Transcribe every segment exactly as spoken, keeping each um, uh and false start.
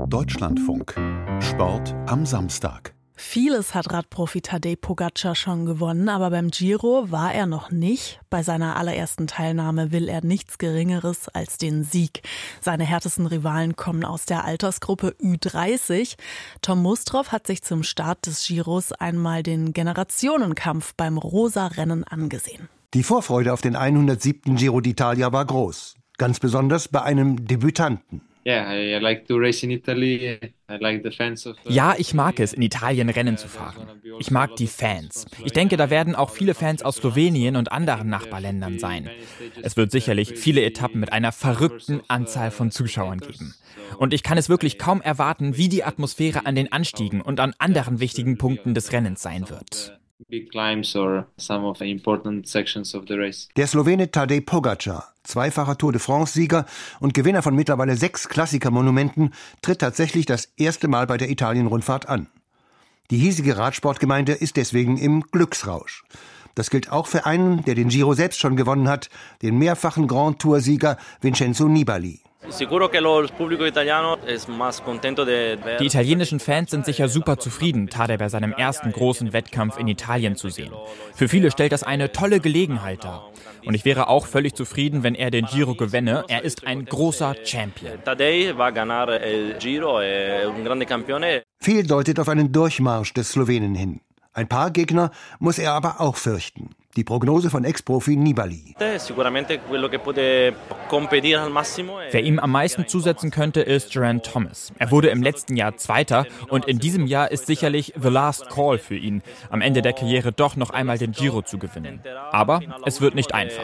Deutschlandfunk. Sport am Samstag. Vieles hat Radprofi Tadej Pogačar schon gewonnen, aber beim Giro war er noch nicht. Bei seiner allerersten Teilnahme will er nichts Geringeres als den Sieg. Seine härtesten Rivalen kommen aus der Altersgruppe Ü dreißig. Tom Mustrow hat sich zum Start des Giros einmal den Generationenkampf beim Rosa-Rennen angesehen. Die Vorfreude auf den hundertsiebten Giro d'Italia war groß. Ganz besonders bei einem Debütanten. Ja, ich mag es, in Italien Rennen zu fahren. Ich mag die Fans. Ich denke, da werden auch viele Fans aus Slowenien und anderen Nachbarländern sein. Es wird sicherlich viele Etappen mit einer verrückten Anzahl von Zuschauern geben. Und ich kann es wirklich kaum erwarten, wie die Atmosphäre an den Anstiegen und an anderen wichtigen Punkten des Rennens sein wird. Der Slowene Tadej Pogačar, zweifacher Tour de France-Sieger und Gewinner von mittlerweile sechs Klassikermonumenten, tritt tatsächlich das erste Mal bei der Italien-Rundfahrt an. Die hiesige Radsportgemeinde ist deswegen im Glücksrausch. Das gilt auch für einen, der den Giro selbst schon gewonnen hat, den mehrfachen Grand Tour-Sieger Vincenzo Nibali. Die italienischen Fans sind sicher super zufrieden, Tadej bei seinem ersten großen Wettkampf in Italien zu sehen. Für viele stellt das eine tolle Gelegenheit dar. Und ich wäre auch völlig zufrieden, wenn er den Giro gewänne. Er ist ein großer Champion. Viel deutet auf einen Durchmarsch des Slowenen hin. Ein paar Gegner muss er aber auch fürchten. Die Prognose von Ex-Profi Nibali. Wer ihm am meisten zusetzen könnte, ist Geraint Thomas. Er wurde im letzten Jahr Zweiter und in diesem Jahr ist sicherlich the last call für ihn, am Ende der Karriere doch noch einmal den Giro zu gewinnen. Aber es wird nicht einfach.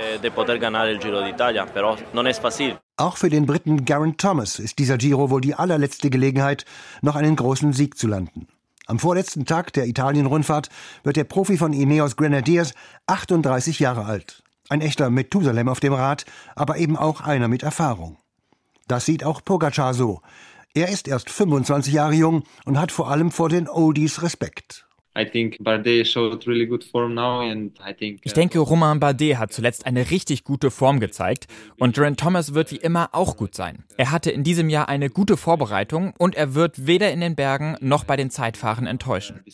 Auch für den Briten Geraint Thomas ist dieser Giro wohl die allerletzte Gelegenheit, noch einen großen Sieg zu landen. Am vorletzten Tag der Italien-Rundfahrt wird der Profi von Ineos Grenadiers achtunddreißig Jahre alt. Ein echter Methusalem auf dem Rad, aber eben auch einer mit Erfahrung. Das sieht auch Pogačar so. Er ist erst fünfundzwanzig Jahre jung und hat vor allem vor den Oldies Respekt. Ich denke, Romain Bardet hat zuletzt eine richtig gute Form gezeigt und Geraint Thomas wird wie immer auch gut sein. Er hatte in diesem Jahr eine gute Vorbereitung und er wird weder in den Bergen noch bei den Zeitfahren enttäuschen.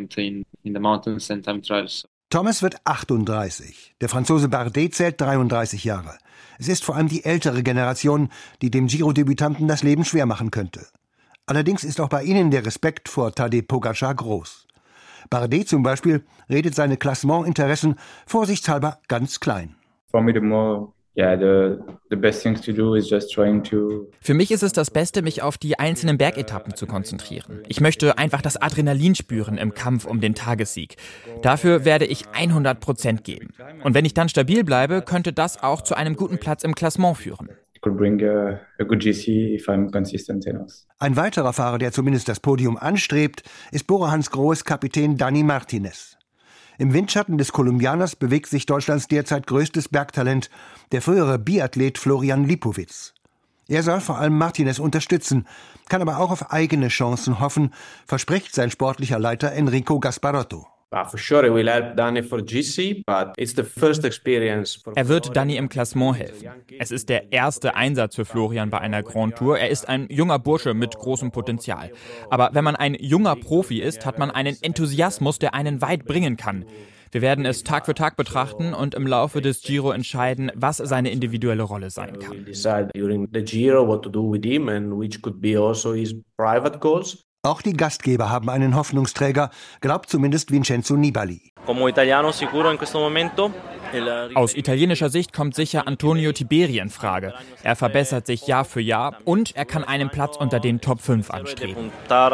Thomas wird achtunddreißig. Der Franzose Bardet zählt dreiunddreißig Jahre. Es ist vor allem die ältere Generation, die dem Giro-Debütanten das Leben schwer machen könnte. Allerdings ist auch bei ihnen der Respekt vor Tadej Pogačar groß. Bardet zum Beispiel redet seine Klassementinteressen vorsichtshalber ganz klein. Für mich ist es das Beste, mich auf die einzelnen Bergetappen zu konzentrieren. Ich möchte einfach das Adrenalin spüren im Kampf um den Tagessieg. Dafür werde ich hundert Prozent geben. Und wenn ich dann stabil bleibe, könnte das auch zu einem guten Platz im Klassement führen. Ein weiterer Fahrer, der zumindest das Podium anstrebt, ist Bora-Hansgrohes Kapitän Dani Martinez. Im Windschatten des Kolumbianers bewegt sich Deutschlands derzeit größtes Bergtalent, der frühere Biathlet Florian Lipowitz. Er soll vor allem Martinez unterstützen, kann aber auch auf eigene Chancen hoffen, verspricht sein sportlicher Leiter Enrico Gasparotto. Er wird Dani im Klassement helfen. Es ist der erste Einsatz für Florian bei einer Grand Tour. Er ist ein junger Bursche mit großem Potenzial. Aber wenn man ein junger Profi ist, hat man einen Enthusiasmus, der einen weit bringen kann. Wir werden es Tag für Tag betrachten und im Laufe des Giro entscheiden, was seine individuelle Rolle sein kann. Auch die Gastgeber haben einen Hoffnungsträger, glaubt zumindest Vincenzo Nibali. Aus italienischer Sicht kommt sicher Antonio Tiberi in Frage. Er verbessert sich Jahr für Jahr und er kann einen Platz unter den Top fünf anstreben.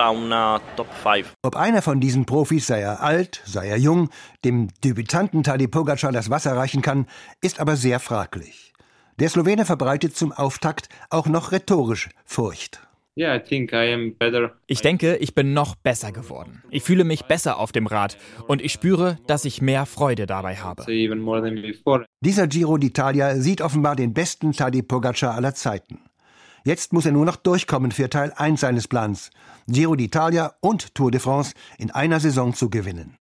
Ob einer von diesen Profis, sei er alt, sei er jung, dem Debütanten Tadej Pogačar das Wasser reichen kann, ist aber sehr fraglich. Der Slowene verbreitet zum Auftakt auch noch rhetorisch Furcht. Ich denke, ich bin noch besser geworden. Ich fühle mich besser auf dem Rad und ich spüre, dass ich mehr Freude dabei habe. Dieser Giro d'Italia sieht offenbar den besten Tadej Pogačar aller Zeiten. Jetzt muss er nur noch durchkommen für Teil eins seines Plans, Giro d'Italia und Tour de France in einer Saison zu gewinnen.